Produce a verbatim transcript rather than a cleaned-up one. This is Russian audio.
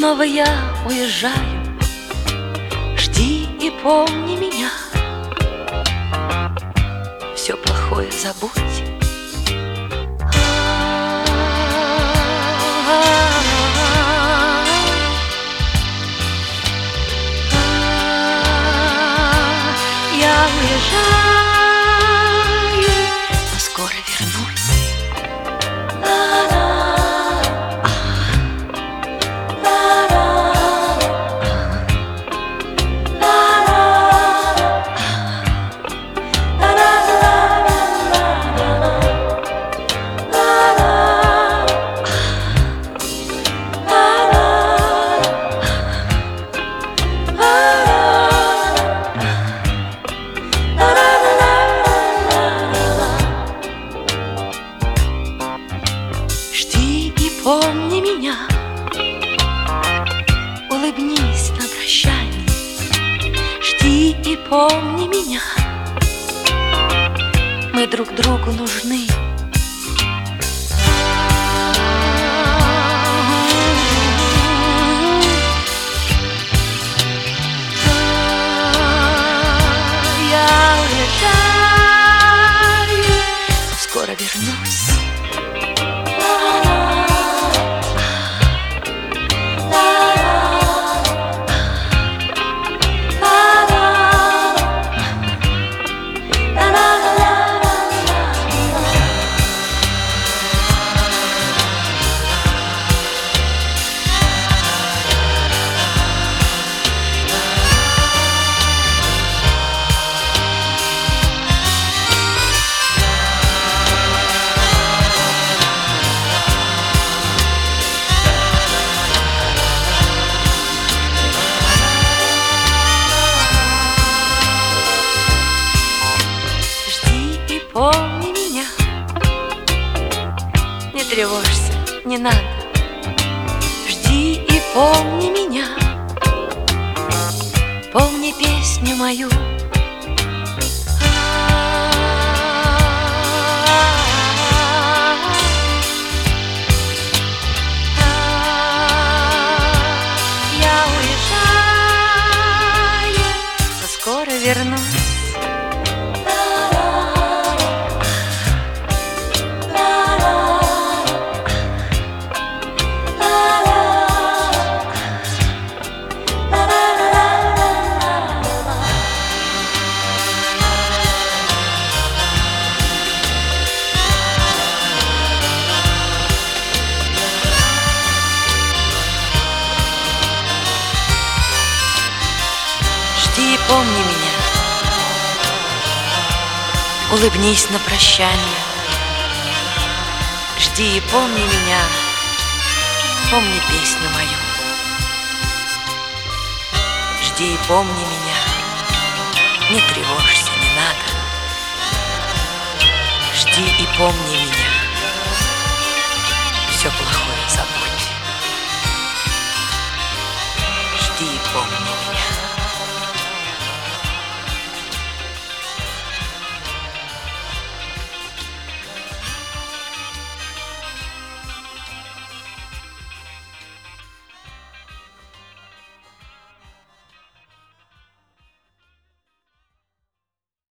снова я уезжаю. Жди и помни меня. Все плохое забудь. Я уезжаю, но скоро вернусь. Жди и помни меня, улыбнись на прощание. Жди и помни меня, мы друг другу нужны. Я уезжаю, скоро вернусь. Помни меня, не тревожься, не надо. Жди и помни меня, помни песню мою. Я уезжаю, но скоро вернусь. Жди и помни меня, улыбнись на прощание. Жди и помни меня, помни песню мою. Жди и помни меня, не тревожься, не надо. Жди и помни меня, все плохое